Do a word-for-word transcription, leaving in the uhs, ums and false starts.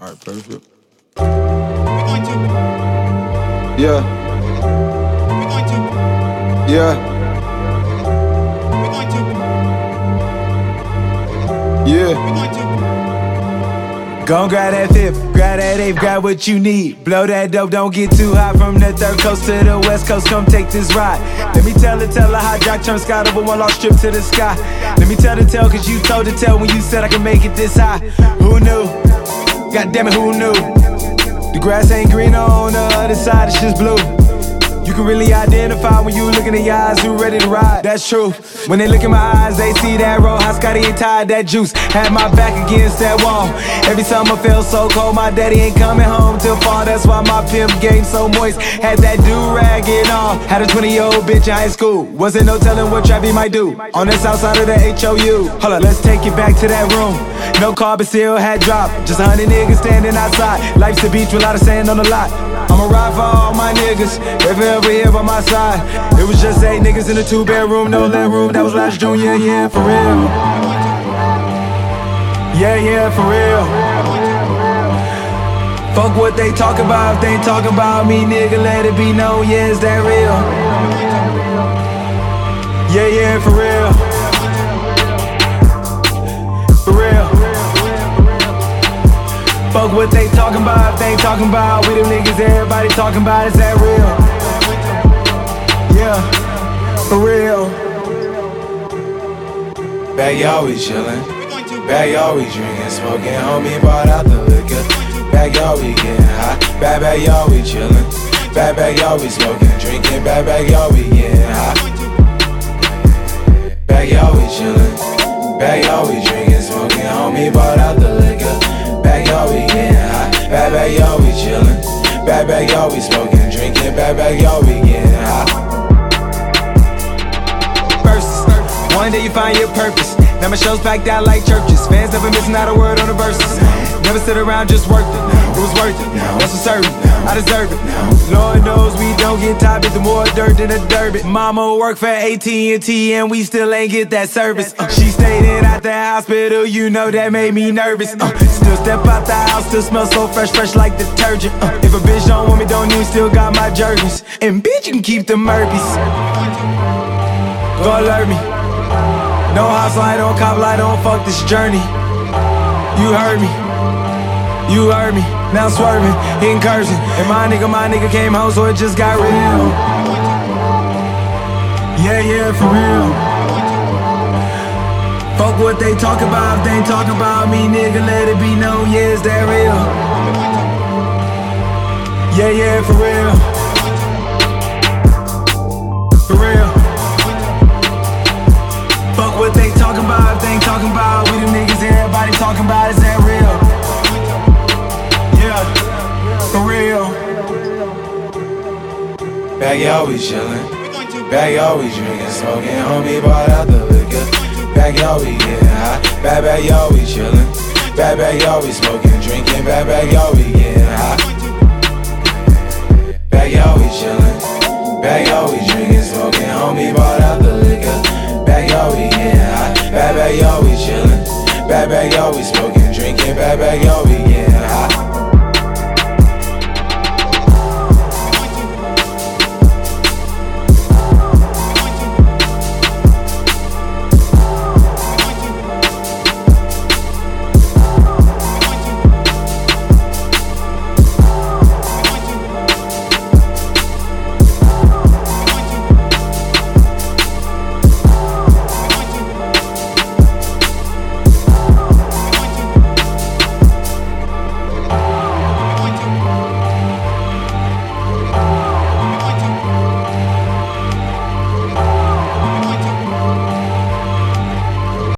Alright, perfect. We're going to. Yeah. We're going to. Yeah. We're going to. Yeah. We're going to. Gon' grab that fifth, grab that eighth, grab what you need. Blow that dope, don't get too high. From the third coast to the west coast, come take this ride. Let me tell it, tell her how Jock turned Scott over one lost trip to the sky. Let me tell the tale, cause you told the tale when you said I can make it this high. Who knew? God damn it, who knew? The grass ain't green on the other side, it's just blue. You can really identify when you look in the eyes who ready to ride, that's true. When they look in my eyes, they see that roll. How Scotty ain't tied that juice. Had my back against that wall. Every summer felt so cold, my daddy ain't coming home till fall. That's why my pimp game so moist. Had that do-rag and all. Had a twenty-year-old bitch in high school. Wasn't no telling what Trappy might do on the south side of the H O U. Hold up, let's take it back to that room. No car, but still had dropped. Just a hundred niggas standing outside. Life's a beach with a lot of sand on the lot. I'ma ride for all my niggas, if ever here by my side. It was just eight niggas in a two-bedroom, no leg room. That was last June, yeah, yeah, for real. Yeah, yeah, for real. Fuck what they talk about, if they ain't talking about me, nigga, let it be known, yeah, is that real? Yeah, yeah, for real. For real. Fuck what they talking about, if they ain't talking about, we them niggas everybody talking about, is that real? Yeah, for real. Back always chillin', back always drinking, smoking, homie bought out the liquor. Back always getting high, back back always chillin', back back always smoking, drinking, back back always getting high. Back always chillin', back always drinking, smoking, homie bought out the liquor. Back always getting high, back back always chillin', back back always smoking, drinking, back back always getting high. One day you find your purpose. Now my show's packed out like churches. Fans never missing out a word on the verses. Never sit around, just worked it. It was worth it. That's for certain. I deserve it. Lord knows we don't get tired, but the more dirt than a derby. Mama worked for A T and T and we still ain't get that service. Uh, she stayed in at the hospital, you know that made me nervous. Uh, still step out the house, still smell so fresh, fresh like detergent. Uh, if a bitch don't want me, don't even still got my jergens. And bitch, you can keep the Murphys. Go alert me. No house light on, cop light on, fuck this journey. You heard me, you heard me. Now I'm swerving, hitting curves. And my nigga, my nigga came home, so it just got real. Yeah, yeah, for real. Fuck what they talk about, if they ain't talking about me, nigga, let it be known, yeah, is that real? Yeah, yeah, for real. For real. Fuck what they talking about, if they ain't talking about, we them niggas everybody talking about, is that real? Yeah, for real. Back always chillin', back always drinking, smoking, homie bought out the liquor. Back always getting high, back back always chillin', back back always smoking, drinking, back back always getting high. Back always chillin', back always drinking, smoking, homie bought out the liquor. Back always getting high, back back always chillin', back back always smoking, drinking, back back always getting high.